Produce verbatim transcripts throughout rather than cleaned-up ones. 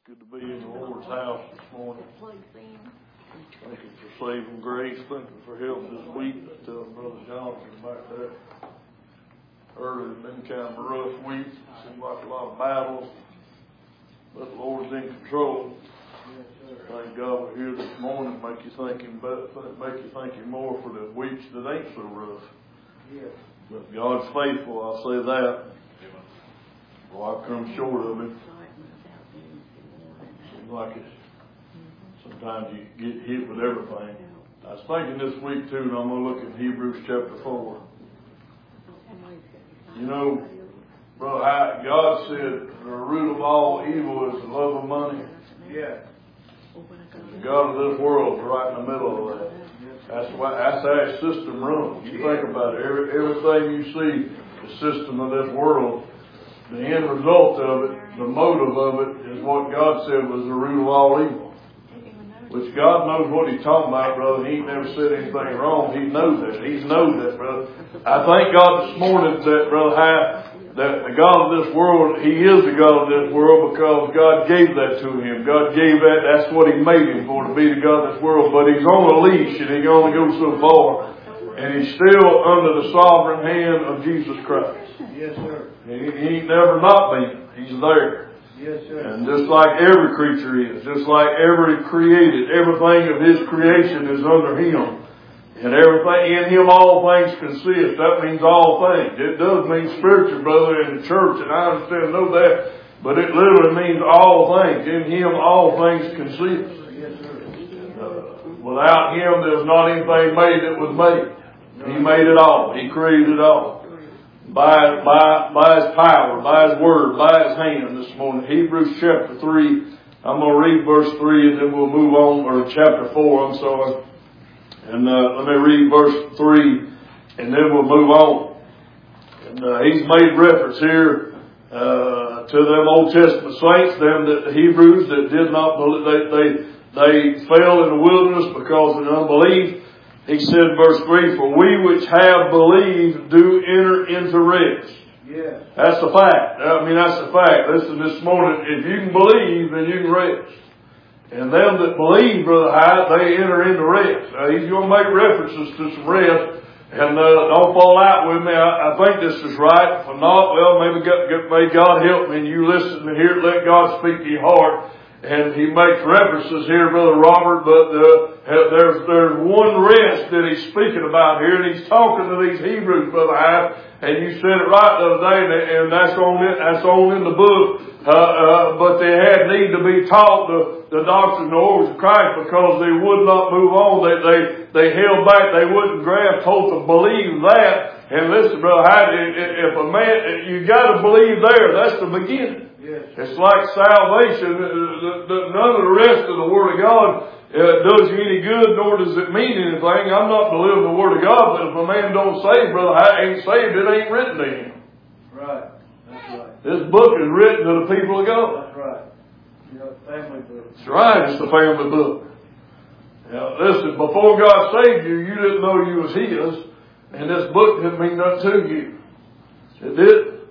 Good to be in the Lord's house this morning. Thank you for saving grace. Thank you for help this week. I tell Brother Johnson back there earlier, it's been kind of a rough week. Seems like a lot of battles, but the Lord's in control. Thank God we're here this morning. Make you think him better, make you think him more for the weeks that ain't so rough. But God's faithful, I'll say that. Well, I've come short of it. Seems like it. Sometimes you get hit with everything. I was thinking this week too, and I'm going to look at Hebrews chapter four. You know, brother, I, God said the root of all evil is the love of money. Yeah. The God of this world is right in the middle of that. That's why that's how his system runs. You think about it. Every, everything you see, the system of this world, the end result of it, the motive of it, is what God said was the root of all evil. Which God knows what he's talking about, brother. He ain't never said anything wrong. He knows that. He knows that, brother. I thank God this morning that, brother, how that the God of this world, he is the God of this world because God gave that to him. God gave that. That's what he made him for, to be the God of this world. But he's on a leash and he can only go so far. And he's still under the sovereign hand of Jesus Christ. Yes, sir. He, he ain't never not been. He's there. Yes, sir. And just like every creature is, just like every created, everything of his creation is under him. And everything, in him all things consist. That means all things. It does mean spiritual, brother, in the church, and I understand, know that. But it literally means all things. In him all things consist. Yes, sir. Uh, without him there's not anything made that was made. He made it all. He created it all. By, by, by his power, by his word, by his hand this morning. Hebrews chapter three. I'm going to read verse three and then we'll move on, or chapter four, I'm sorry. And uh, let me read verse three and then we'll move on. And uh, he's made reference here uh, to them Old Testament saints, them that the Hebrews that did not believe, they, they, they fell in the wilderness because of unbelief. He said in verse three, for we which have believed do enter into rest. Yeah. That's the fact. I mean, that's the fact. Listen, this morning, if you can believe, then you can rest. And them that believe, Brother Hyatt, they enter into rest. Now, he's going to make references to some rest. And uh, don't fall out with me. I, I think this is right. If not, well, maybe God, may God help me and you listen and hear it. Let God speak to your heart. And he makes references here, Brother Robert, but uh, there's there's one rest that he's speaking about here, and he's talking to these Hebrews, Brother Hyatt, and you said it right the other day, and, and that's on it, that's on in the book. Uh, uh, but they had need to be taught the, the doctrine of the orders of Christ because they would not move on. They they they held back. They wouldn't grab hold to believe that. And listen, Brother Hyatt, if a man, you got to believe there. That's the beginning. Yes. It's like salvation. None of the rest of the Word of God uh, does you any good, nor does it mean anything. I'm not delivering the Word of God, but if a man don't save, brother, I ain't saved, it ain't written to him. Right. That's right. This book is written to the people of God. That's right. You know, family book. That's right. It's the family book. Now, listen, before God saved you, you didn't know you was His, and this book didn't mean nothing to you. It did.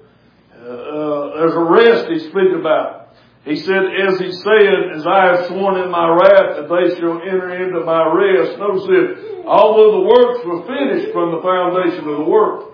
Uh, there's a rest he's speaking about. He said, as he said, as I have sworn in my wrath that they shall enter into my rest. Notice this, although the works were finished from the foundation of the world.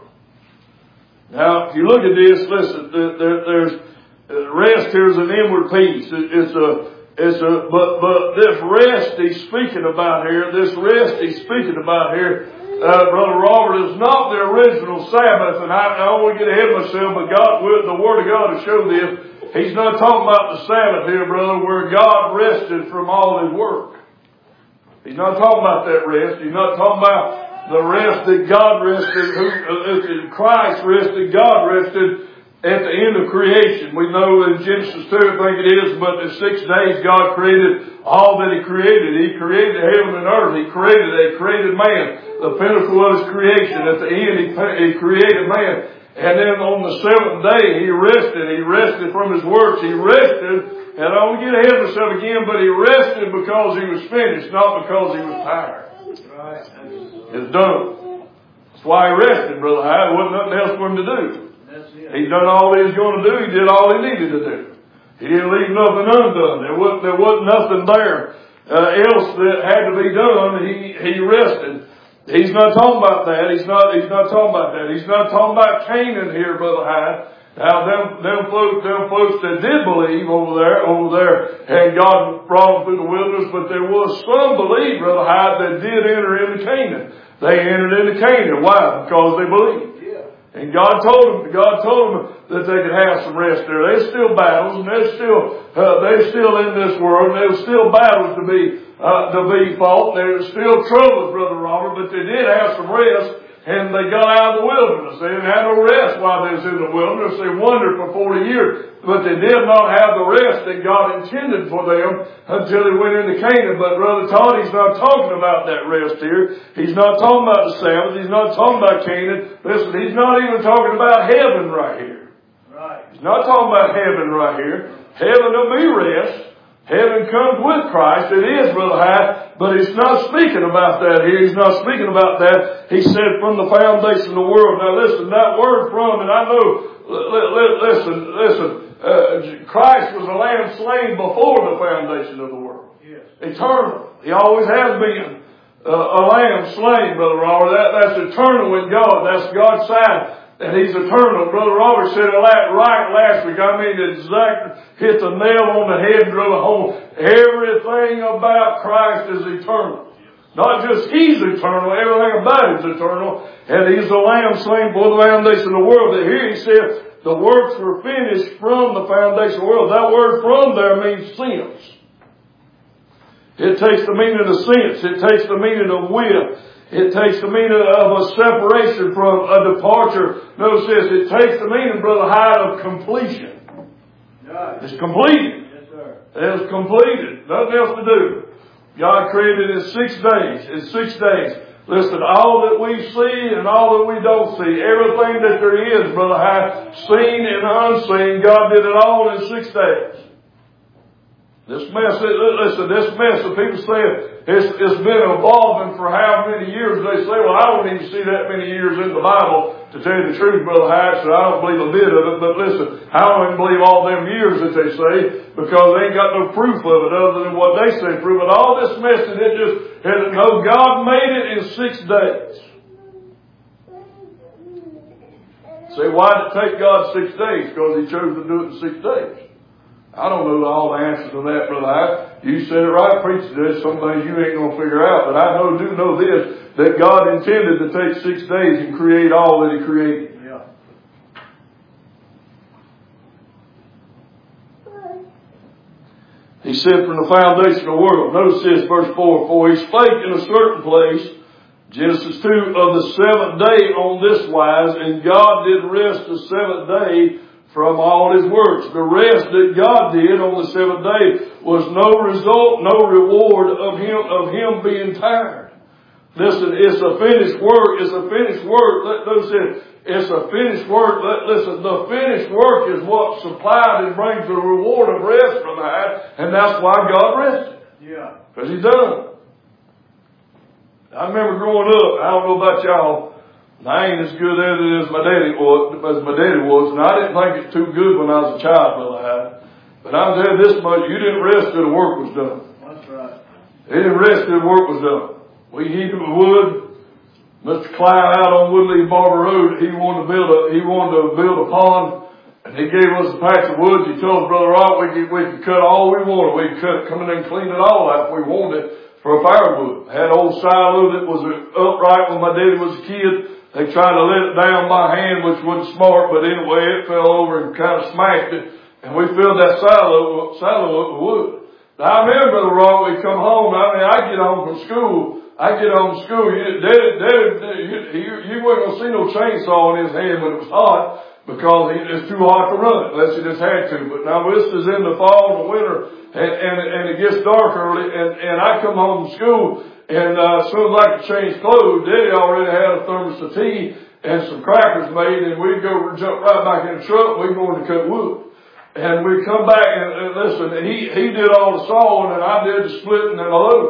Now, if you look at this, listen, there, there's rest here is an inward peace. It's a, it's a, but, but this rest he's speaking about here, this rest he's speaking about here, Uh, Brother Robert, is not the original Sabbath, and I, I don't want to get ahead of myself, but God, the Word of God will show this. He's not talking about the Sabbath here, brother, where God rested from all His work. He's not talking about that rest. He's not talking about the rest that God rested, who, uh, Christ rested, God rested at the end of creation. We know in Genesis two, I think it is, but in six days God created all that He created. He created heaven and earth. He created, He created man. The pinnacle of His creation. At the end, He, he created man. And then on the seventh day, He rested. He rested from His works. He rested. And I don't get ahead of myself again, but He rested because He was finished, not because He was tired. Right. It's done. That's why He rested, Brother Hyatt. There wasn't nothing else for Him to do. That's it. He done all He was going to do. He did all He needed to do. He didn't leave nothing undone. There wasn't, there wasn't nothing there uh, else that had to be done. He, he rested. He's not talking about that. He's not, he's not talking about that. He's not talking about Canaan here, Brother Hyde. Now, them, them folks, them folks that did believe over there, over there, and God brought them through the wilderness, but there was some believe, Brother Hyde, that did enter into Canaan. They entered into Canaan. Why? Because they believed. Yeah. And God told them, God told them that they could have some rest there. There's still battles, and there's still, uh, they're still in this world, and there's still battles to be, uh, to be fought. There's still troubles, Brother Robert, but they did have some rest. And they got out of the wilderness. They didn't have no rest while they was in the wilderness. They wandered for forty years. But they did not have the rest that God intended for them until they went into Canaan. But Brother Todd, he's not talking about that rest here. He's not talking about the Sabbath. He's not talking about Canaan. Listen, he's not even talking about heaven right here. Right. He's not talking about heaven right here. Heaven will be rest. Heaven comes with Christ. It is, Brother Hyde, but he's not speaking about that here. He's not speaking about that. He said from the foundation of the world. Now listen, that word from, and I know, listen, listen, uh, Christ was a lamb slain before the foundation of the world. Yes. Eternal. He always has been uh, a lamb slain, Brother Robert. That, that's eternal with God. That's God's side. And he's eternal. Brother Robert said it right last week. I mean, exactly hit the nail on the head and drove it home. Everything about Christ is eternal. Not just he's eternal, everything about him is eternal. And he's the lamb slain for the foundation of the world. But here he said the works were finished from the foundation of the world. That word from there means sense. It takes the meaning of sense. It takes the meaning of will. It takes the meaning of a separation from a departure. Notice this. It takes the meaning, Brother Hyde, of completion. Right. It's completed. Yes, sir. It's completed. Nothing else to do. God created in six days. In six days. Listen, all that we see and all that we don't see, everything that there is, Brother Hyde, seen and unseen, God did it all in six days. This mess, listen, this mess that people say it's, it's been evolving for how many years. They say, well, I don't even see that many years in the Bible, to tell you the truth, Brother Hyde, so I don't believe a bit of it. But listen, I don't even believe all them years that they say, because they ain't got no proof of it other than what they say proof. But all this mess, and it just, and no, God made it in six days. Say, why did it take God six days? Because He chose to do it in six days. I don't know all the answers to that, Brother Hyde. You said it right, preacher. There's some things you ain't going to figure out. But I know, do know this, that God intended to take six days and create all that He created. Yeah. He said from the foundation of the world. Notice this, verse four. For He spake in a certain place, Genesis two, of the seventh day on this wise, and God did rest the seventh day from all His works. The rest that God did on the seventh day was no result, no reward of Him, of Him being tired. Listen, it's a finished work. It's a finished work. Notice it. It's a finished work. Listen, the finished work is what supplied and brings the reward of rest from that, and that's why God rested. Yeah. Because He's done. I remember growing up, I don't know about y'all, I ain't as good at it as my daddy was, as my daddy was, and I didn't think it too good when I was a child, Brother Hyde. But I'm telling you this much, you didn't rest till the work was done. That's right. You didn't rest till the work was done. We heaped with wood. Mister Clyde out on Woodley Barber Road, he wanted to build a, he wanted to build a pond, and he gave us a patch of woods. He told us, Brother Rob, we could, we could cut all we wanted. We could cut, come in and clean it all out if we wanted for a firewood. Had an old silo that was upright when my daddy was a kid. They tried to let it down by hand, which wasn't smart, but anyway, it fell over and kind of smashed it. And we filled that silo, silo up with wood. Now, I remember, Brother Rob, we come home. I mean, I get home from school. I get home from school. You, Daddy, Daddy, you, you, you weren't going to see no chainsaw in his hand when it was hot, because it's too hot to run it, unless you just had to. But now this is in the fall and the winter, and, and, and it gets dark early, and, and I come home from school. And uh, as soon as I could change clothes, Daddy already had a thermos of tea and some crackers made, and we'd go jump right back in the truck. We'd go in to cut wood, and we'd come back and, and listen. He he did all the sawing, and I did the splitting and the loading.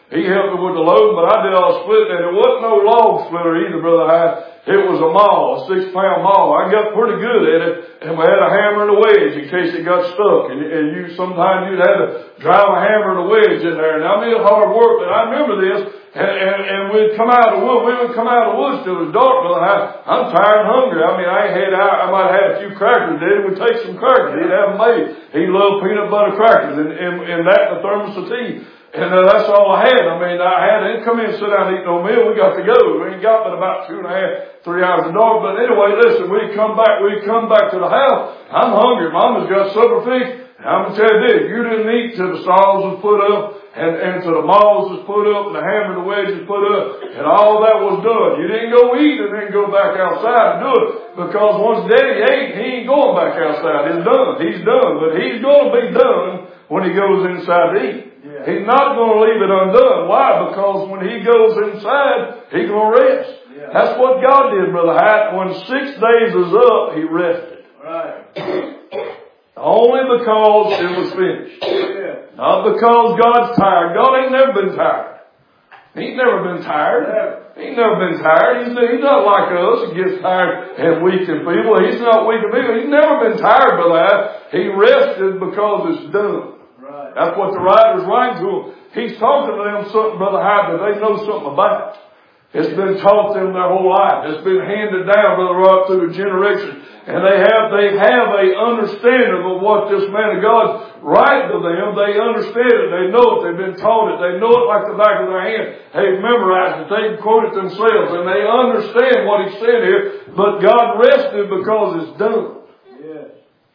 he helped me with the load, but I did all the splitting, and it wasn't no log splitter either, Brother Hyde. It was a maul, a six pound maul. I got pretty good at it, and we had a hammer and a wedge in case it got stuck. And, and you, sometimes you'd have to drive a hammer and a wedge in there. And I mean, it was hard work, but I remember this, and, and, and we'd come out of the wood, we would come out of the woods till it was dark, Brother Hyde. I'm tired and hungry. I mean, I ain't had, I, I might have had a few crackers, Daddy would take some crackers. He'd have them made. He loved peanut butter crackers, and, and, and that, the thermos of tea. And uh, that's all I had. I mean, I had, I didn't come in and sit down and eat no meal. We got to go. We ain't got but about two and a half, three hours of dark. But anyway, listen, we come back, we come back to the house. I'm hungry. Mama's got supper fixed. And I'm going to tell you this, you didn't eat till the saws was put up, and, and till the mauls was put up, and the hammer and the wedge was put up, and all that was done. You didn't go eat and then go back outside and do it. Because once Daddy ate, he ain't going back outside. It's done. He's done. But he's going to be done when he goes inside to eat. Yeah. He's not going to leave it undone. Why? Because when he goes inside, he's going to rest. Yeah. That's what God did, Brother Hyde. When six days was up, he rested. Right. Only because it was finished. Yeah. Not because God's tired. God ain't never been tired. He's never been tired. Yeah. He's never been tired. He's, he's not like us. He gets tired and weak and feeble. He's not weak and feeble. He's never been tired, Brother Hyde. He rested because it's done. Right. That's what the writer's writing to them. He's talking to them something, Brother Hyde, that they know something about. It's been taught them their whole life. It's been handed down, Brother Rob, through the generations. And they have, they have a understanding of what this man of God's writing to them. They understand it. They know it. They've been taught it. They know it like the back of their hand. They've memorized it. They can quote it themselves. And they understand what he's saying here. But God rested because it's done. Yes.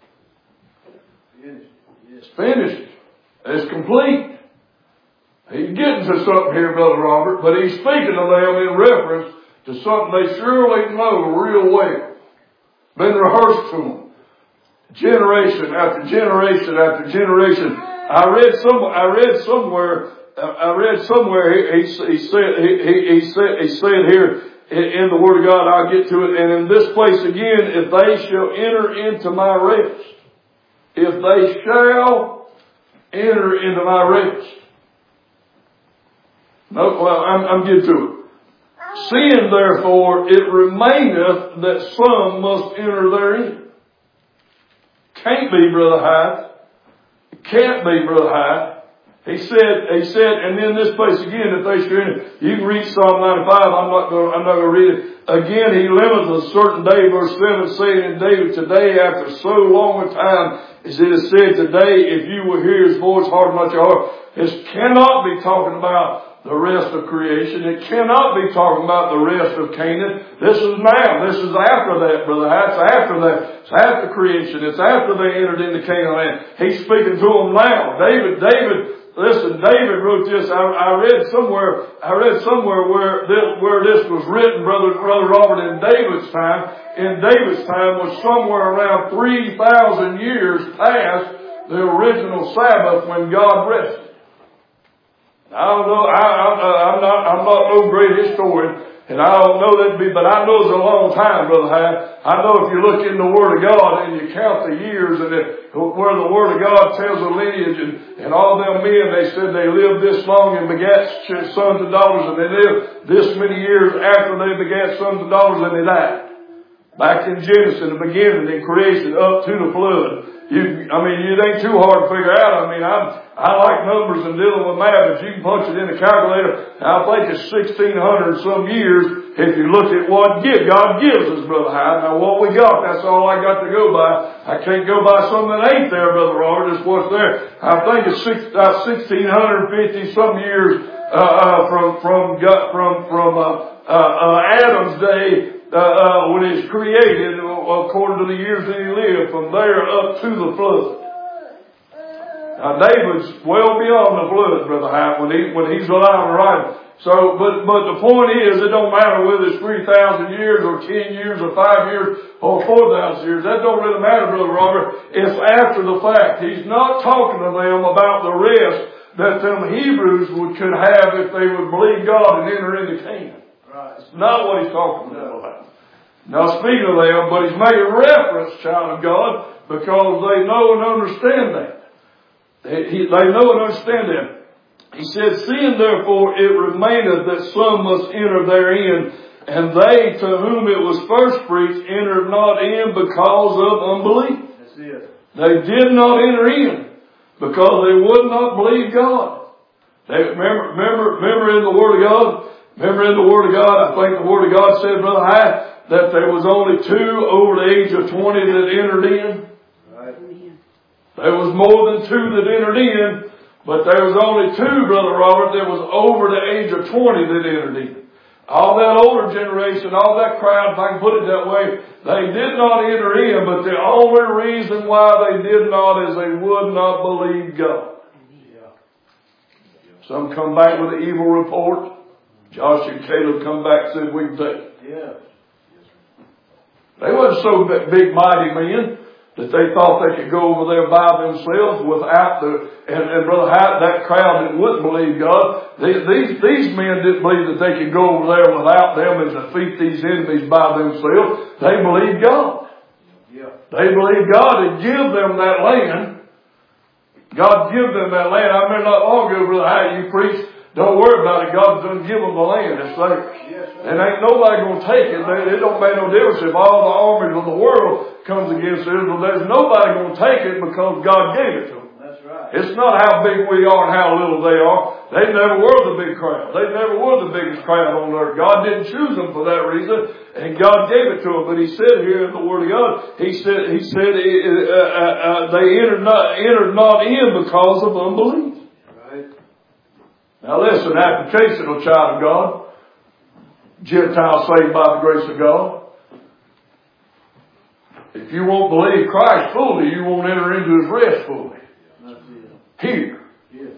Finished. It's finished. It's complete. He's getting to something here, Brother Robert, but he's speaking to them in reference to something they surely know real well. Been rehearsed to them. Generation after generation after generation. I read some, I read somewhere, I read somewhere he, he, he said, he, he, he said, he said here in, in the Word of God, I'll get to it, and in this place again, if they shall enter into my rest, if they shall enter into my rest. No, well, I'm, I'm getting to it. Seeing therefore it remaineth that some must enter therein. Can't be, Brother Hyde. It can't be, Brother Hyde. He said, he said, and in this place again, if they shall enter, you can read Psalm ninety-five. I'm not going, I'm not going to read it. Again, he limiteth a certain day, verse seven, saying in David, today after so long a time, as it is said today, if you will hear his voice, harden not your heart. This cannot be talking about the rest of creation. It cannot be talking about the rest of Canaan. This is now. This is after that, Brother Hyde. It's after that. It's after creation. It's after they entered into Canaan land. He's speaking to them now. David, David, listen, David wrote this. I, I read somewhere, I read somewhere where this, where this was written, Brother, Brother Robert, in David's time. In David's time was somewhere around three thousand years past the original Sabbath when God rested. I don't know, I, I, I'm not, I'm not no great historian, and I don't know that be, but I know it's a long time, Brother Hyde. I know if you look in the Word of God and you count the years and it, where the Word of God tells the lineage and, and all them men, they said they lived this long and begat sons and daughters, and they lived this many years after they begat sons and daughters and they died. Back in Genesis, in the beginning, in creation, up to the flood. You, I mean, it ain't too hard to figure out. I mean, I'm, I like numbers and dealing with math, but you can punch it in a calculator. I think it's sixteen hundred some years if you look at what God gives us, Brother Hyde. Now, what we got, that's all I got to go by. I can't go by something that ain't there, Brother Robert. It's what's there. I think it's six, uh, sixteen fifty some years uh, uh, from from from from uh, uh, uh, Adam's day. Uh, uh, when it's created, according to the years that he lived, from there up to the flood. Now, David's well beyond the flood, Brother Hyde, when he when he's alive and right. So, but but the point is, it don't matter whether it's three thousand years or ten years or five years or four thousand years. That don't really matter, Brother Robert. It's after the fact. He's not talking to them about the rest that them Hebrews would could have if they would believe God and enter into Canaan. Right. It's not what he's talking about. Now, speaking of them, but he's making reference, child of God, because they know and understand that. They, he, they know and understand that. He said, seeing therefore it remaineth that some must enter therein, and they to whom it was first preached entered not in because of unbelief. That's it. They did not enter in because they would not believe God. They, remember, remember, remember in the Word of God, remember in the Word of God, I think the Word of God said, Brother Hyatt, that there was only two over the age of twenty that entered in. Right. There was more than two that entered in, but there was only two, Brother Robert, that was over the age of twenty that entered in. All that older generation, all that crowd, if I can put it that way, they did not enter in, but the only reason why they did not is they would not believe God. Yeah. Some come back with an evil report. Josh and Caleb come back and said, we can take it. Yeah. They wasn't so big, mighty men that they thought they could go over there by themselves without the, and, and Brother Hyatt, that crowd that wouldn't believe God, they, these, these men didn't believe that they could go over there without them and defeat these enemies by themselves. They believed God. Yeah. They believed God to give them that land. God give them that land. I remember not long ago, Brother Hyatt, you preached, don't worry about it, God's going to give them the land. It's like, Yes, and ain't nobody going to take it. It don't make no difference if all the armies of the world comes against Israel. There's nobody going to take it because God gave it to them. That's right. It's not how big we are and how little they are. They never were the big crowd. They never were the biggest crowd on earth. God didn't choose them for that reason, and God gave it to them. But He said here in the Word of God, He said, He said, uh, uh, uh, they entered not, entered not in because of unbelief. Right. Now listen, applicational child of God, Gentile saved by the grace of God. If you won't believe Christ fully, you won't enter into His rest fully. That's it. Here. Yes.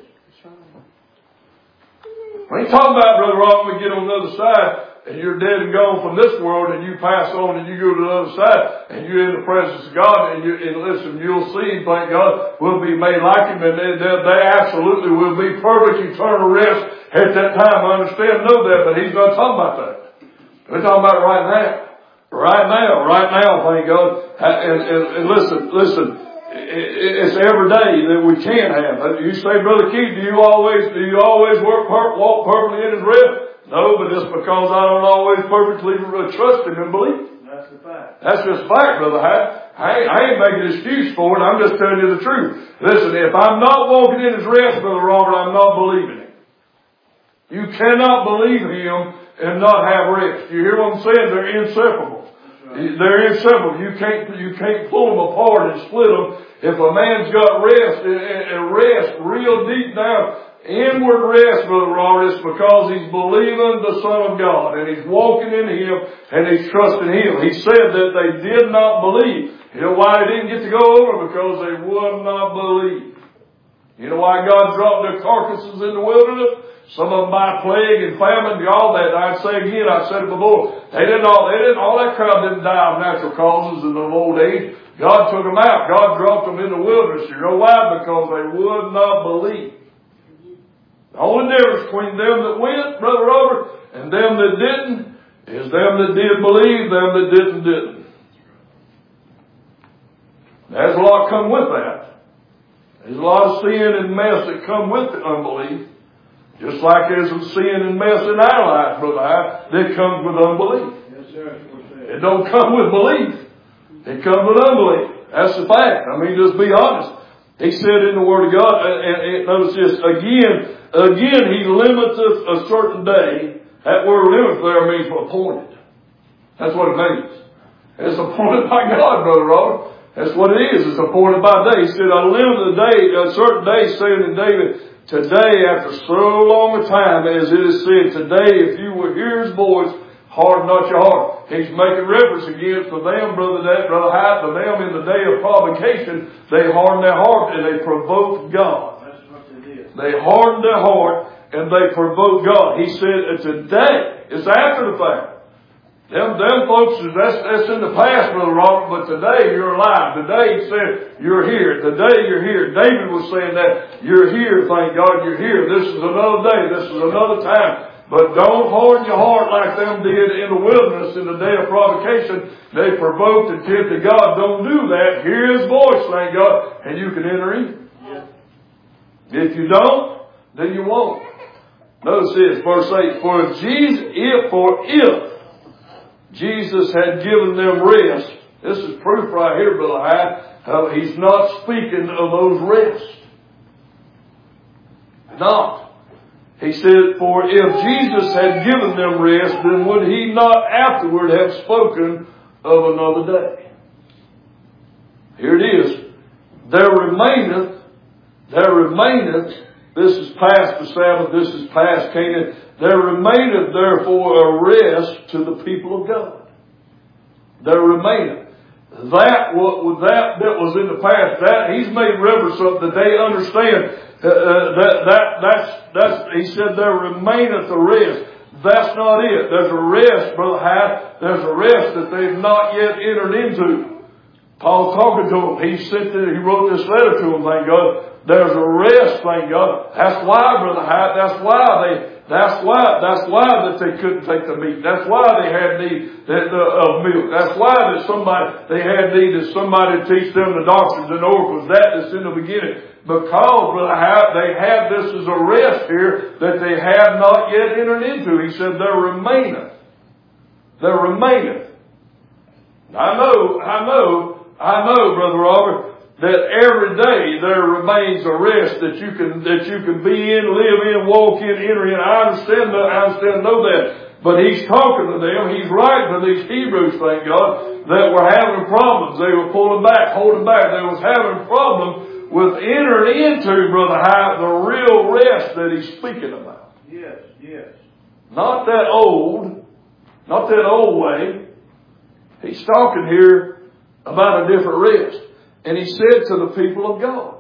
We ain't talking about, Brother Rob, we get on the other side and you're dead and gone from this world and you pass on and you go to the other side and you're in the presence of God and you, and listen, you'll see, thank God, we'll be made like Him and they, they, they absolutely will be perfect eternal rest at that time. I understand, know that, but He's not talking about that. We're talking about right now. Right now, right now, thank God. And, and, and listen, listen, it's every day that we can have. You say, Brother Keith, do you always, do you always work, walk perfectly in His rest? No, but it's because I don't always perfectly trust Him and believe. That's the fact. That's just fact, Brother Hyatt. I ain't, I ain't making an excuse for it. I'm just telling you the truth. Listen, if I'm not walking in His rest, Brother Robert, I'm not believing Him. You cannot believe Him and not have rest. You hear what I'm saying? They're inseparable. Right. They're inseparable. You can't, you can't pull them apart and split them. If a man's got rest and, and rest real deep down, inward rest, Brother Robert, it's because he's believing the Son of God and he's walking in Him and he's trusting Him. He said that they did not believe. You know why they didn't get to go over? Because they would not believe. You know why God dropped their carcasses in the wilderness? Some of them by plague and famine, all that. I'd say again, I've said it before. They didn't all, they didn't, all that crowd didn't die of natural causes in the old age. God took them out. God dropped them in the wilderness. You know why? Because they would not believe. The only difference between them that went, Brother Robert, and them that didn't, is them that did believe, them that didn't, didn't. There's a lot come with that. There's a lot of sin and mess that come with the unbelief. Just like there's some sin and mess in our life, Brother Hyatt, that comes with unbelief. Yes, sir. It don't come with belief. It comes with unbelief. That's the fact. I mean, just be honest. He said in the Word of God, and, and, and notice this, again, again, He limiteth a certain day. That word limit there means appointed. That's what it means. It's appointed by God, Brother Robert. That's what it is. It's appointed by day. He said, I limit a day, a certain day, saying to David, today, after so long a time, as it is said, today, if you will hear His voice, harden not your heart. He's making reference again for them, Brother that, Brother Hyatt, for them in the day of provocation, they hardened their heart and they provoked God. That's what it is. They hardened their heart and they provoked God. He said, today, it's after the fact. Them, them folks, that's, that's in the past, Brother Robert, but today you're alive. Today He said, you're here. Today you're here. David was saying that, you're here, thank God you're here. This is another day. This is another time. But don't harden your heart like them did in the wilderness in the day of provocation. They provoked and tempted God. Don't do that. Hear His voice, thank God, and you can enter in. Yeah. If you don't, do you want? Notice this, verse eight. For if Jesus, if, for if Jesus had given them rest, this is proof right here, Brother Hyde. Uh, he's not speaking of those rests. Not. He said, for if Jesus had given them rest, then would he not afterward have spoken of another day? Here it is. There remaineth, there remaineth, this is past the Sabbath, this is past Canaan, there remaineth therefore a rest to the people of God. There remaineth. That what that that was in the past, that he's made reference of that they understand. Uh, uh, that that that's that's he said there remaineth a rest. That's not it. There's a rest, Brother Hyde. There's a rest that they've not yet entered into. Paul talking to them, he sent it, he wrote this letter to them. Thank God. There's a rest. Thank God. That's why, Brother Hyde. That's why they. That's why, that's why that they couldn't take the meat. That's why they had need of milk. That's why that somebody, they had need of somebody to teach them the doctrines and oracles. That is in the beginning. Because, Brother Hyde, they have this as a rest here that they have not yet entered into. He said, there remaineth. There remaineth. I know, I know, I know, Brother Robert, that every day there remains a rest that you can, that you can be in, live in, walk in, enter in. I understand that, I understand, know that. But he's talking to them, he's writing to these Hebrews, thank God, that were having problems. They were pulling back, holding back. They was having problems with entering into, Brother Hyde, the real rest that he's speaking about. Yes, yes. Not that old, not that old way. He's talking here about a different rest. And he said to the people of God.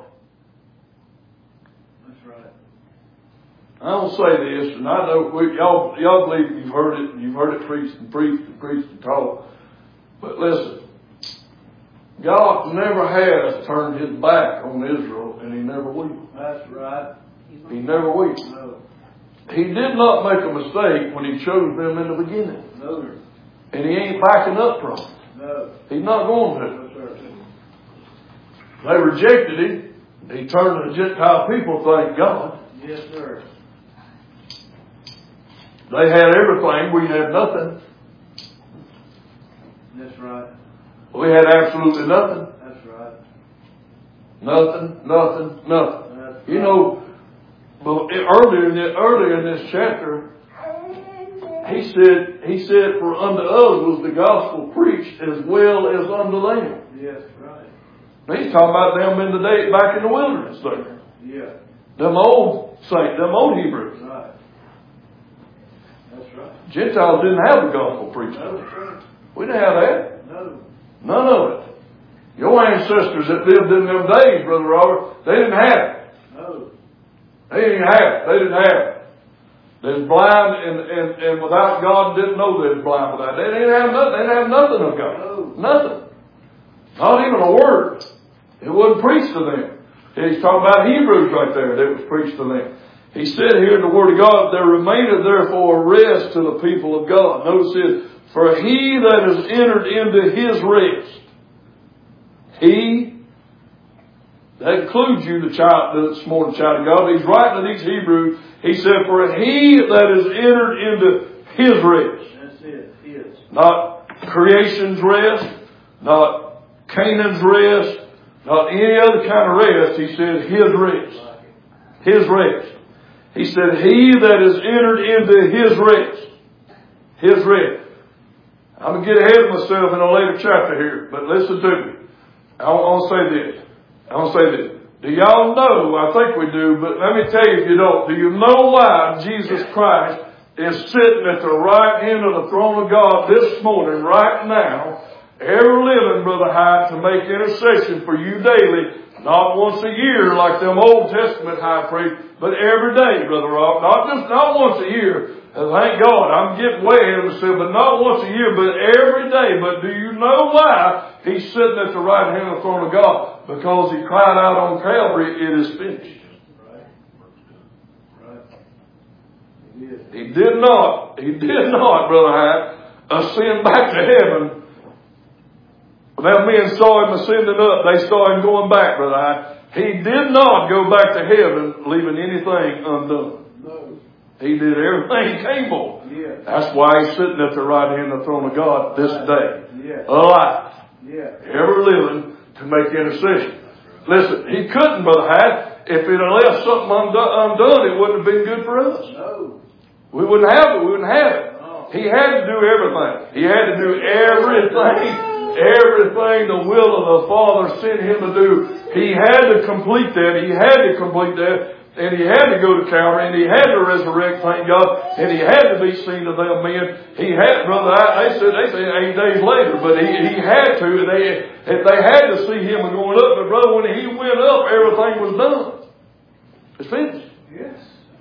That's right. I don't say this, and I know we, y'all, y'all believe you've heard it, and you've heard it preached and preached and preached and taught. But listen, God never has turned his back on Israel, and he never will. That's right. He never will. No. He did not make a mistake when he chose them in the beginning. No. And he ain't backing up from it. No. He's not going to. No, sir. They rejected him. He turned to the Gentile people, thank God. Yes, sir. They had everything. We had nothing. That's right. We had absolutely nothing. That's right. Nothing, nothing, nothing. That's You right. know, well, earlier in this, earlier in this chapter, he said, he said, for unto us was the gospel preached as well as unto them. Yes, right. He's talking about them in the day back in the wilderness there. Yeah. Them old saints, them old Hebrews. Right. That's right. Gentiles didn't have the gospel preached. No, sir. We didn't have that. No. None of it. Your ancestors that lived in them days, Brother Robert, they didn't have it. No. They didn't have it. They didn't have it. They was blind and, and, and without God didn't know they was blind without. They didn't have nothing. They didn't have nothing of God. No. Nothing. Not even a word. It wasn't preached to them. He's talking about Hebrews right there that was preached to them. He said here in the Word of God, there remaineth therefore a rest to the people of God. Notice this. For he that has entered into his rest, he, that includes you, the child, this morning child of God. He's writing to these Hebrews. He said, for he that has entered into his rest. That's it. His. Not creation's rest, not Canaan's rest, not any other kind of rest. He said his rest. His rest. He said he that has entered into his rest. His rest. I'm going to get ahead of myself in a later chapter here, but listen to me. I want to say this. I want to say this. Do y'all know, I think we do, but let me tell you if you don't, do you know why Jesus Christ is sitting at the right hand of the throne of God this morning, right now, ever living, Brother Hyde, to make intercession for you daily, not once a year like them Old Testament high priests, but every day, Brother Rob. Not just, not once a year. And thank God, I'm getting way ahead of myself, but not once a year, but every day. But do you know why he's sitting at the right hand of the throne of God? Because he cried out on Calvary, it is finished. Right. Right. Yes. He did not, he did not, Brother Hyde, ascend back to heaven. When that men saw him ascending up, they saw him going back, Brother Hyde. He did not go back to heaven leaving anything undone. No. He did everything he came on. Yeah. That's why he's sitting at the right hand of the throne of God this day. Yeah. Alive. Yeah. Ever living to make intercession. Listen, he couldn't, Brother Hyde. If it had left something undone, it wouldn't have been good for us. No. We wouldn't have it. We wouldn't have it. No. He had to do everything. He had to do everything. Everything the will of the Father sent him to do. He had to complete that. He had to complete that. And he had to go to Calvary, and he had to resurrect, thank God, and he had to be seen to them men. He had, brother, I, they said, they said eight days later, but he, he had to, and they, and they had to see him going up. But brother, when he went up, everything was done. It's finished. Yes.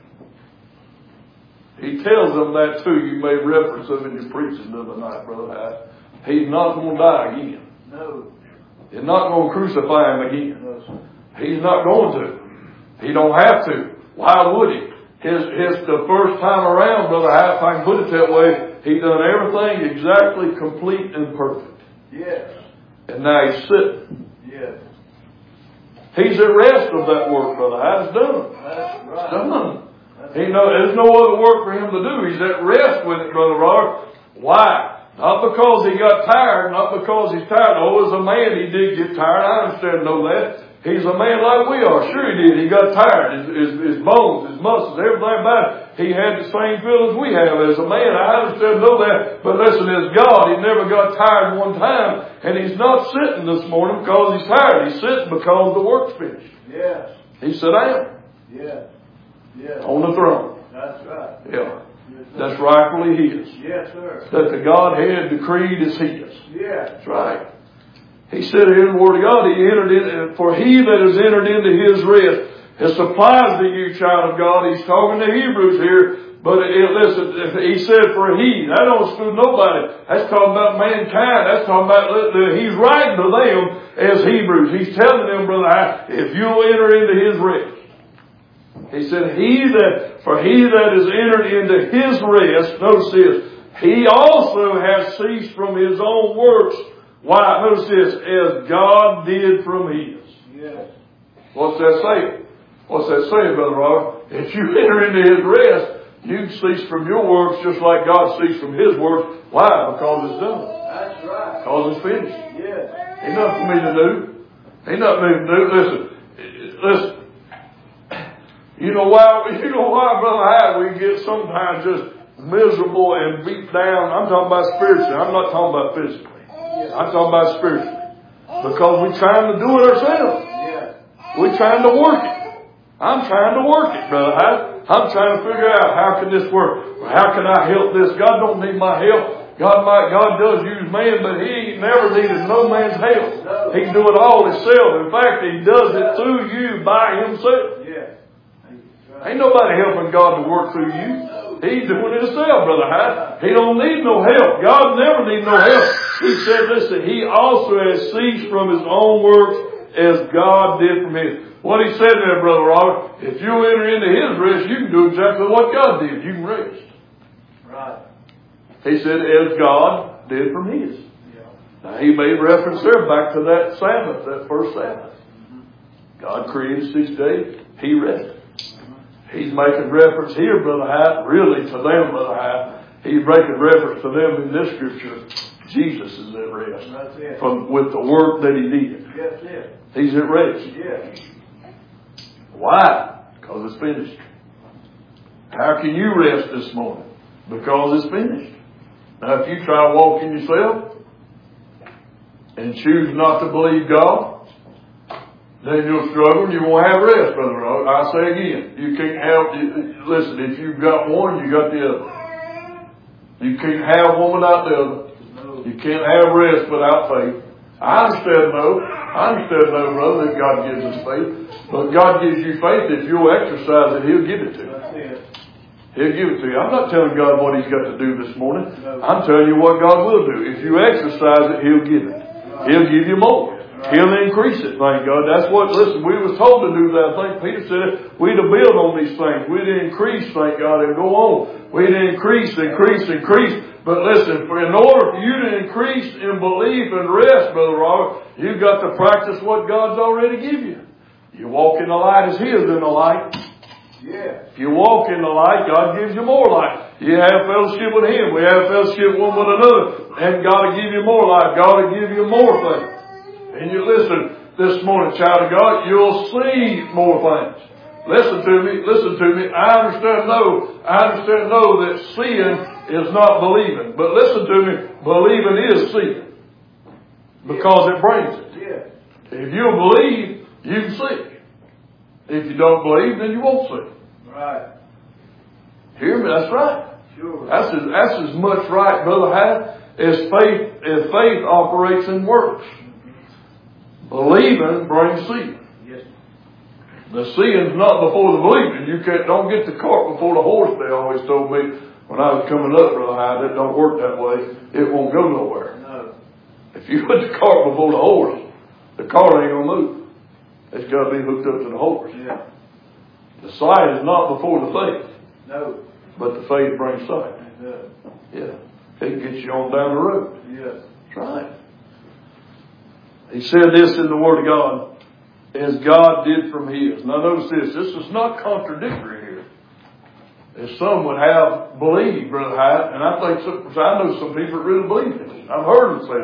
He tells them that too. You made reference of it in your preaching the other night, brother. He's not going to die again. No. You're not going to crucify him again. No, sir. He's not going to. He don't have to. Why would he? His, his, the first time around, Brother Hyde, if I can put it that way, he done everything exactly complete and perfect. Yes. And now he's sitting. Yes. He's at rest of that work, Brother Hyde. It's done. That's right. It's done. He know, there's no other work for him to do. He's at rest with it, Brother Robert. Why? Not because he got tired, not because he's tired. Oh, as a man, he did get tired. I understand and know that. He's a man like we are. Sure he did. He got tired. His, his, his bones, his muscles, everything about it. He had the same feelings we have as a man. I understand and know that. But listen, as God, he never got tired one time. And he's not sitting this morning because he's tired. He's sitting because the work's finished. Yes. He sat down. Yes. Yes. On the throne. That's right. Yeah. Yes, That's rightfully his. yes, sir. That the Godhead decreed is his. Yes. That's right. He said in the Word of God, he entered in, for he that has entered into his rest has supplies to you, child of God. He's talking to Hebrews here, but it, listen, he said for he, that don't exclude nobody. That's talking about mankind. That's talking about, he's writing to them as Hebrews. He's telling them, brother, if you'll enter into his rest. He said, he that, for he that has entered into his rest, notice this, he also has ceased from his own works. Why? Notice this, as God did from his. Yes. What's that saying? What's that saying, Brother Robert? If you enter into his rest, you cease from your works just like God ceased from his works. Why? Because it's done. That's right. Because it's finished. Yes. Ain't nothing for me to do. Ain't nothing for me to do. Listen, listen. You know why, you know why, Brother Hyde, we get sometimes just miserable and beat down. I'm talking about spiritually. I'm not talking about physically. I'm talking about spiritually. Because we're trying to do it ourselves. Yes. We're trying to work it. I'm trying to work it, Brother Hyde. I'm trying to figure out how can this work. How can I help this? God don't need my help. God might, God does use man, but he never needed no man's help. No. He can do it all himself. In fact, he does it through you by himself. Yes. Right. Ain't nobody helping God to work through you. He's doing it himself, Brother Hyde. He don't need no help. God never needs no help. He said, listen, he also has ceased from his own works as God did from his. What he said there, Brother Robert, if you enter into his rest, you can do exactly what God did. You can rest. Right. He said, as God did from his. Yeah. Now, he made reference there back to that Sabbath, that first Sabbath. Mm-hmm. God created six days. He rested. He's making reference here, Brother Hyde, really to them, Brother Hyde. He's making reference to them in this scripture. Jesus is at rest. That's it. From, with the work that he did. That's it. He's at rest. Yes. Why? Because it's finished. How can you rest this morning? Because it's finished. Now if you try walking yourself and choose not to believe God, then you'll struggle and you won't have rest, Brother Rod. I say again, you can't have, you, listen, if you've got one, you got the other. You can't have one without the other. You can't have rest without faith. I understand, no. I understand, no, brother, that God gives us faith. But God gives you faith. If you'll exercise it, he'll give it to you. He'll give it to you. I'm not telling God what he's got to do this morning. I'm telling you what God will do. If you exercise it, he'll give it. He'll give you more. He'll increase it, thank God. That's what, listen, we was told to do that. I think Peter said we to build on these things. We to increase, thank God, and go on. We to increase, increase, increase. But listen, for in order for you to increase in belief and rest, Brother Robert, you've got to practice what God's already given you. You walk in the light as He is in the light. Yeah. If you walk in the light, God gives you more light. You have fellowship with Him. We have fellowship one with another. And God will give you more life. God will give you more things. And you listen this morning, child of God, you'll see more things. Listen to me, listen to me. I understand, no, I understand, no, that seeing is not believing. But listen to me, believing is seeing. Because it brings it. Yeah. If you believe, you can see. If you don't believe, then you won't see. Right. Hear me? That's right. Sure. That's as, that's as much right, Brother Hyde, as faith, as faith operates and works. Believing brings seeing. Yes. The seeing's not before the believing. You can't, don't get the cart before the horse, they always told me when I was coming up, Brother Hyde. It don't work that way. It won't go nowhere. No. If you put the cart before the horse, the cart ain't going to move. It's got to be hooked up to the horse. Yeah. The sight is not before the faith. No. But the faith brings sight. No. Yeah. It gets you on down the road. Yes. That's right. He said this in the Word of God, as God did from His. Now notice this. This is not contradictory here. As some would have believed, Brother Hyde, and I think some, I know some people that really believe it. I've heard them say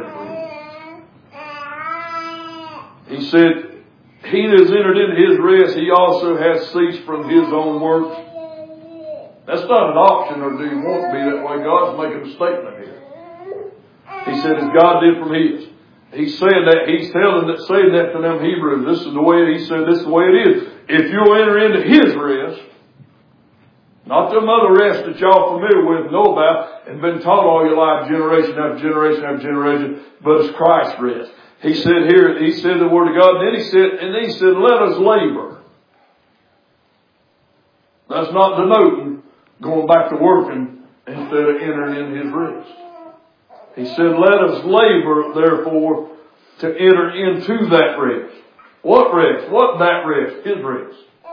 they believe. He said, He that has entered into His rest, He also has ceased from His own works. That's not an option, or do you want to be that way? God's making a statement here. He said, as God did from His. He's saying that, He's telling that, saying that to them Hebrews. This is the way, He said, this is the way it is. If you'll enter into His rest, not them other rest that y'all familiar with, know about, and been taught all your life, generation after generation after generation, but it's Christ's rest. He said here, He said the Word of God, and then He said, and then He said, let us labor. That's not denoting going back to working instead of entering in His rest. He said, let us labor, therefore, to enter into that rest. What rest? What that rest? His rest.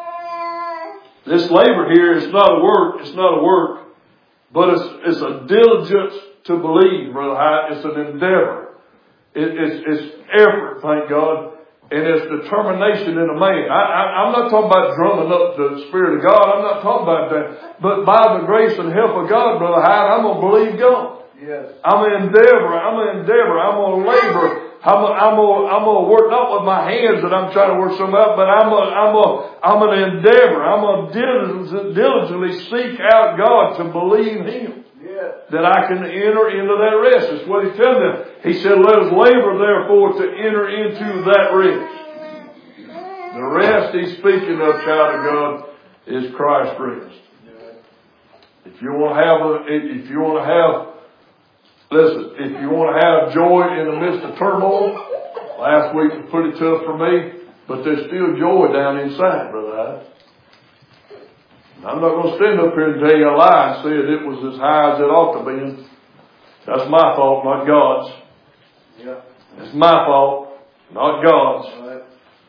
This labor here is not a work, it's not a work, but it's, it's a diligence to believe, Brother Hyde. It's an endeavor. It, it's, it's effort, thank God, and it's determination in a man. I, I, I'm not talking about drumming up the Spirit of God. I'm not talking about that. But by the grace and help of God, Brother Hyde, I'm going to believe God. Yes. I'm an endeavor. I'm an endeavor. I'm going to labor. I'm a, I'm a, I'm going to work not with my hands that I'm trying to work something out, but I'm a, I'm a, I'm an endeavor. I'm going to diligently seek out God to believe Him. Yes. That I can enter into that rest. That's what He's telling them. He said, let us labor therefore to enter into that rest. The rest He's speaking of, child of God, is Christ's rest. If you want to have a, if you want to have, listen, if you want to have joy in the midst of turmoil, last week was pretty tough for me, but there's still joy down inside, Brother Hyde. I'm not going to stand up here and tell you a lie and say that it was as high as it ought to be. That's my fault, not God's. Yeah. It's my fault, not God's. Right.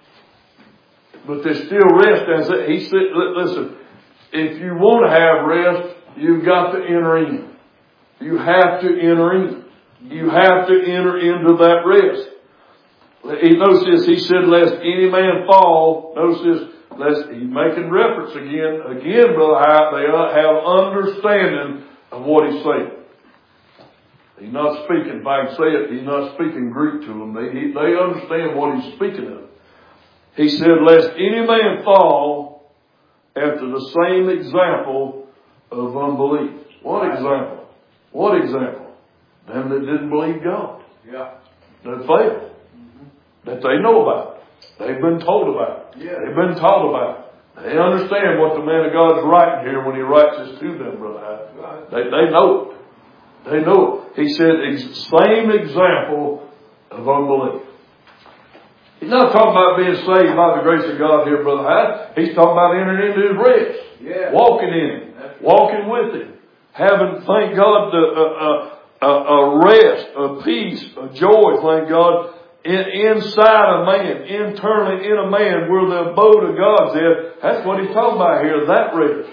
But there's still rest. As He said, listen, if you want to have rest, you've got to enter in. You have to enter in. You have to enter into that rest. He notice this. He said, lest any man fall. Notice this. Lest he's making reference again. Again, Brother Hyde, they have understanding of what He's saying. He's not speaking, if I can say it, He's not speaking Greek to them. They, he, they understand what He's speaking of. He said, lest any man fall after the same example of unbelief. What example? What example? Them that didn't believe God. Yeah. That failed. Mm-hmm. That they know about. They've been told about. Yeah. They've been taught about. They understand what the man of God's writing here when he writes this to them, Brother Hyde. Right. They, they know it. They know it. He said, same example of unbelief. He's not talking about being saved by the grace of God here, Brother Hyde. He's talking about entering into His rest. Yeah. Walking in Him. Right. Walking with Him. Having, thank God, a, a, a, a rest, a peace, a joy, thank God, in, inside a man, internally in a man, where the abode of God's at. That's what He's talking about here, that rest.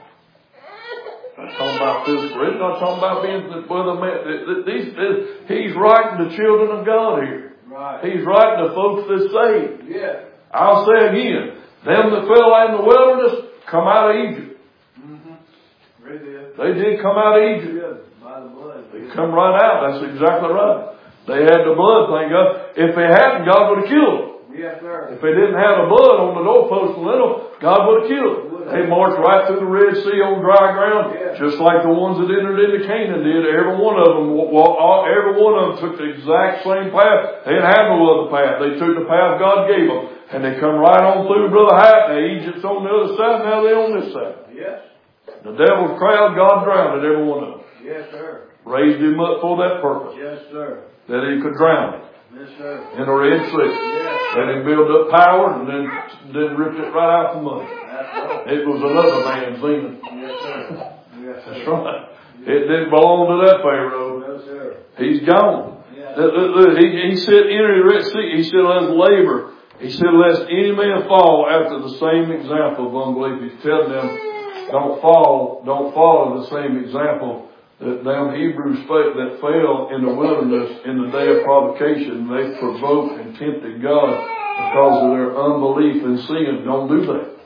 Not talking about physical rest, not talking about being with a man. These, He's writing to children of God here. Right. He's writing to folks that's saved. Yeah. I'll say again, them that fell in the wilderness come out of Egypt. Mm-hmm. They did. They did come out of Egypt. Yeah, by the blood. They come right out. That's exactly right. They had the blood, thank God. If they hadn't, God would have killed them. Yes, sir. If they didn't have the blood on the doorpost and lintel, God would have killed them. They marched right through the Red Sea on dry ground, Yeah. just like the ones that entered into Canaan did. Every one of them, well, every one of them took the exact same path. They didn't have no other path. They took the path God gave them. And they come right on through, Brother Hyde. Now Egypt's on the other side, now they're on this side. Yes. The devil's crowd, God drowned every one of them. Yes, sir. Raised him up for that purpose. Yes, sir. That he could drown him. Yes, sir. In the Red Sea. Yes. Let him build up power and then, then ripped it right out the money. That's right. It was another man's demon. Yes, sir. Yes, sir. That's right. It didn't belong to that Pharaoh. No, sir. He's gone. Yes. Look, look, look, He, he said, enter the Red Sea. He said, let's labor. He said, lest any man fall after the same example of unbelief. He's telling them, don't fall, don't follow the same example that them Hebrews that fell in the wilderness in the day of provocation. They provoked and tempted God because of their unbelief and sin. Don't do that.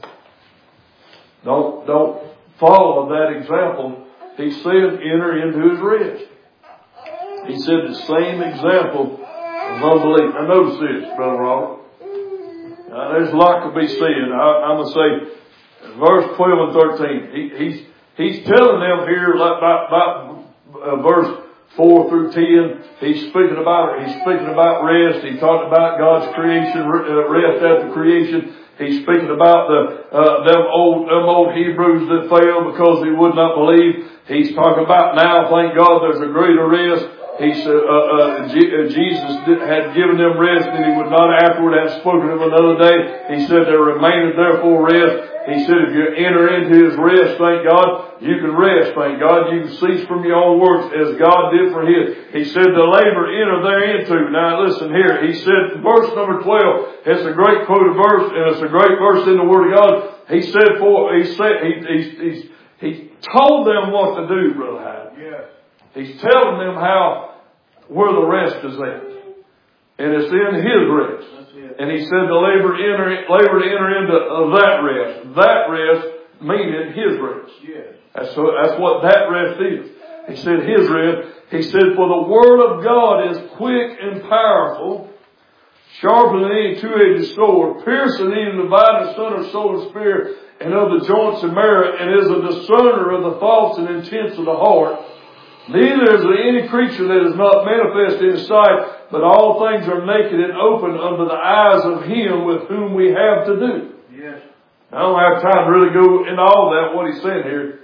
Don't, don't follow that example. He said, enter into his rest. He said the same example of unbelief. Now notice this, Brother Robert. Now, there's a lot to be said. I, I'm going to say, verse twelve and thirteen. He, he's, he's telling them here, like, about, about uh, verse four through ten. He's speaking about, he's speaking about rest. He talked about God's creation, uh, rest after creation. He's speaking about the, uh, them old, them old Hebrews that failed because they would not believe. He's talking about now, thank God, there's a greater rest. He said, uh, uh, G- uh, Jesus did, had given them rest, and he would not afterward have spoken of another day. He said, there remaineth therefore rest. He said, if you enter into his rest, thank God, you can rest, thank God. You can cease from your own works as God did for his. He said, the labor enter thereinto. Now listen here. He said, verse number twelve, it's a great quoted verse, and it's a great verse in the Word of God. He said, for, he said, he, he, he, he told them what to do, Brother Hyde. Yes. He's telling them how, where the rest is at. And it's in his rest. And he said to labor, enter, labor to enter into uh, that rest. That rest meaning his rest. Yes. That's, so, that's what that rest is. He said his rest. He said, for the word of God is quick and powerful, sharper than any two-edged sword, piercing even dividing asunder soul and spirit, and of the joints and marrow, and is a discerner of the thoughts and intents of the heart. Neither is there any creature that is not manifest in his sight, but all things are naked and open under the eyes of him with whom we have to do. Yes. I don't have time to really go into all that, what he's saying here.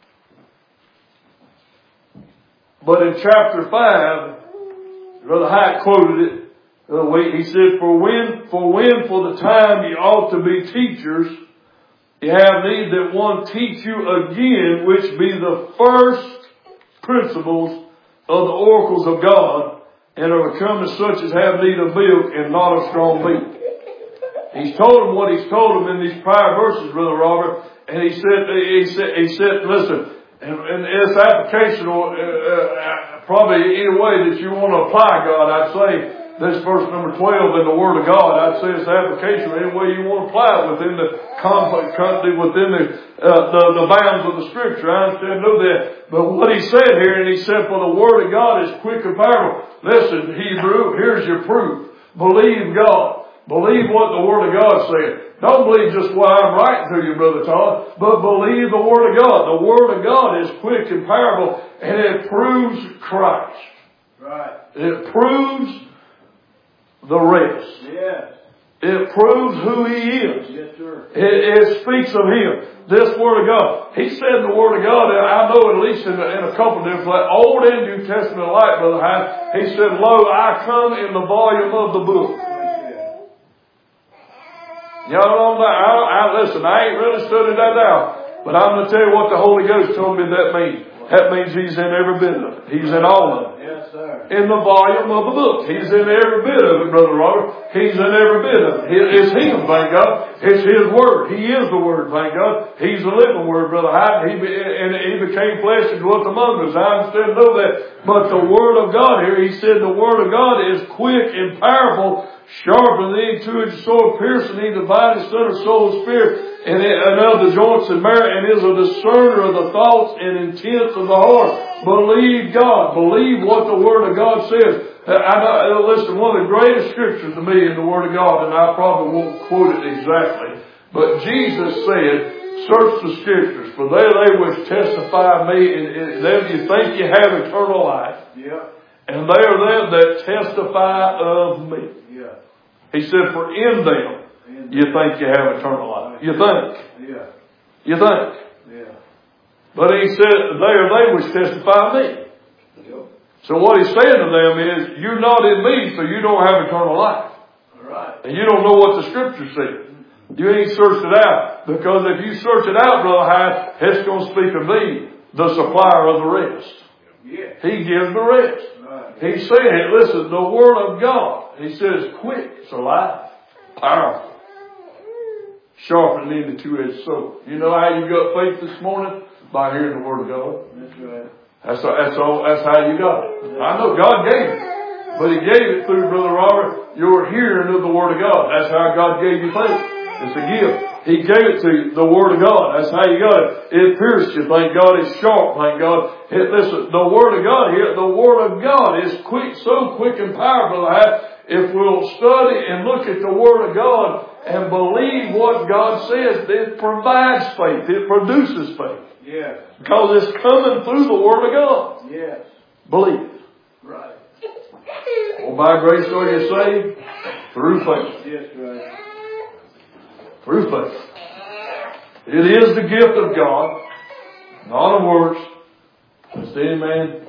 But in chapter five, Brother Hyde quoted it. Uh, he said, for when, for when for the time ye ought to be teachers, ye have need that one teach you again, which be the first principles of the oracles of God, and are become to such as have need of milk and not of strong meat. He's told them what he's told them in these prior verses, Brother Robert, and he said, he said, he said, listen, and, and it's applicational, uh, uh, probably any way that you want to apply God, I'd say, this verse number twelve in the Word of God, I'd say it's application any way you want to apply it within the conflict, within the, uh, the, the bounds of the Scripture. I understand, know that. But what he said here, and he said, for the Word of God is quick and powerful. Listen, Hebrew, here's your proof. Believe God. Believe what the Word of God said. Don't believe just what I'm writing to you, Brother Todd, but believe the Word of God. The Word of God is quick and powerful, and it proves Christ. Right. It proves the rest. Yes. It proves who he is. Yes, sir. It, it speaks of him. This Word of God. He said in the Word of God, I know at least in, in a couple of different, Old and New Testament alike, Brother Hyde, he said, lo, I come in the volume of the book. Y'all don't know, I, I, listen, I ain't really studied that out, but I'm going to tell you what the Holy Ghost told me that means. That means he's in every bit of it. He's in all of it. Yes, sir. In the volume of the book. He's in every bit of it, Brother Robert. He's in every bit of it. It's him, thank God. It's his Word. He is the Word, thank God. He's the living Word, Brother Hyde. He be, and he became flesh and dwelt among us. I understand, know that. But the Word of God here, he said the Word of God is quick and powerful, sharper than any two-edged sword, piercing even dividing asunder soul and spirit, and, and of the joints and marrow, and is a discerner of the thoughts and intents of the heart. Believe God. Believe what the Word of God says. I know, listen, one of the greatest scriptures to me in the Word of God, and I probably won't quote it exactly, but Jesus said, search the scriptures, for they they which testify of me, and, and them you think you have eternal life. Yeah. And they are them that testify of me. Yeah. He said, for in them in you think you have eternal life. You think. Yeah. You think. Yeah. But he said, they are they which testify of me. Yep. So what he's saying to them is, you're not in me, so you don't have eternal life. All right. And you don't know what the scripture says. You ain't searched it out. Because if you search it out, Brother Hyde, it's going to speak of me, the supplier of the rest. Yeah. He gives the rest. Right. He's saying, listen, the Word of God, he says, quick, it's alive, powerful, sharper than any two-edged sword. You know how you got faith this morning? By hearing the Word of God. That's right. That's, that's, all, that's how you got it. I know God gave it. But He gave it through, Brother Robert, your hearing of the Word of God. That's how God gave you faith. It's a gift. He gave it to you, the Word of God. That's how you got it. It pierced you, thank God. It's sharp, thank God. It, listen, the Word of God here, the Word of God is quick, so quick and powerful that if we'll study and look at the Word of God and believe what God says, it provides faith. It produces faith. Yes. Because it's coming through the Word of God. Yes. Believe. Right. For by grace are you saved? Through faith. Yes, right. Through faith. It is the gift of God, not of works. Lest any man.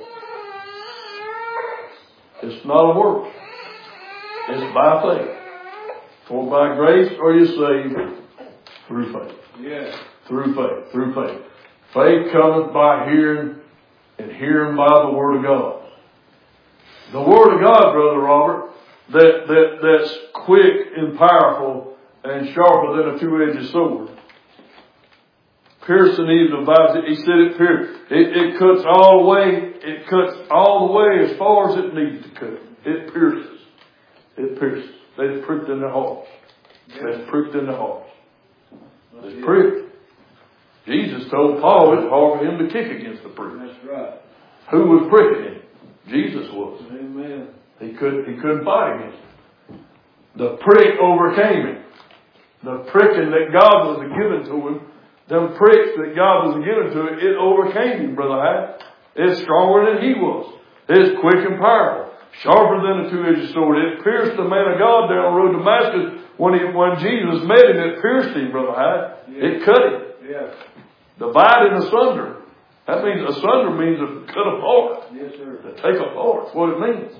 It's not of works. It's by faith. For by grace are you saved through faith. Yes. Through faith. Through faith. Faith cometh by hearing, and hearing by the Word of God. The Word of God, Brother Robert, that, that, that's quick and powerful and sharper than a two-edged sword. Piercing even divides it. He said it pierces. It, it cuts all the way. It cuts all the way as far as it needs to cut. It pierces. It pierces. It's pricked in the heart. It's pricked in the heart. It's pricked. Jesus told Paul it's hard for him to kick against the prick. That's right. Who was pricking him? Jesus was. Amen. He couldn't, he couldn't fight against him. The prick overcame him. The pricking that God was given to him, them pricks that God was given to him, it overcame him, Brother Hyde. It's stronger than he was. It's quick and powerful. Sharper than a two-edged sword. It pierced the man of God down the road to Damascus. When he, when Jesus met him, it pierced him, Brother Hyde. Yes. It cut him. Yes. Divided asunder. That means asunder means to cut apart. Yes, sir. To take apart. That's what it means.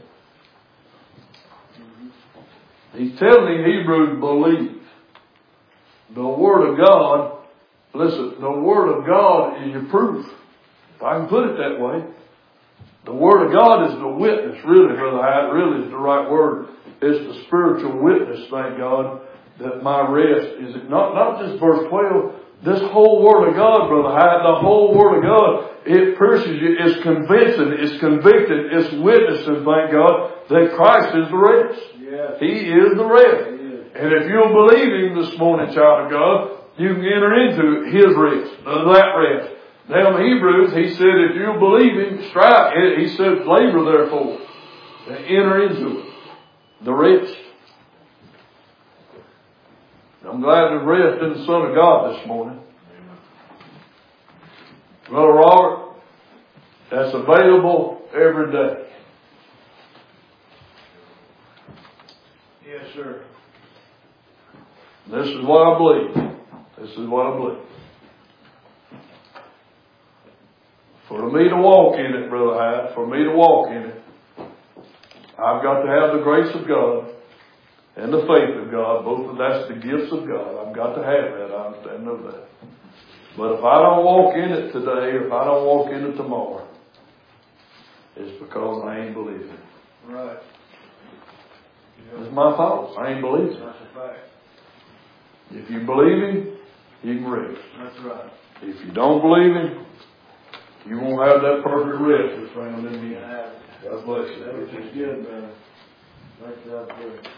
Mm-hmm. He's telling the Hebrews, believe. The Word of God, listen, the Word of God is your proof. If I can put it that way. The Word of God is the witness, really, Brother Hyde, really is the right word. It's the spiritual witness, thank God, that my rest is not, not just verse twelve. This whole Word of God, Brother Hyde, the whole Word of God, it pierces you, it's convincing, it's convicted, it's witnessing, thank God, that Christ is the rest. Yes. He is the rest. He is. And if you'll believe Him this morning, child of God, you can enter into His rest, that rest. Now in Hebrews, he said, if you believe Him, strive. He said, labor therefore, and enter into it. The rest. I'm glad to rest in the Son of God this morning. Brother Robert, that's available every day. Yes, sir. This is what I believe. This is what I believe. For me to walk in it, Brother Hyde, for me to walk in it, I've got to have the grace of God and the faith of God. Both of that's the gifts of God. I've got to have that. I understand know that. But if I don't walk in it today, or if I don't walk in it tomorrow, it's because I ain't believing. Right. It's my fault. I ain't believing. That's a fact. If you believe Him, you can rest. That's right. If you don't believe Him, you won't have that perfect rest that's found in me. God bless you. That was just good, man. Thank God for it.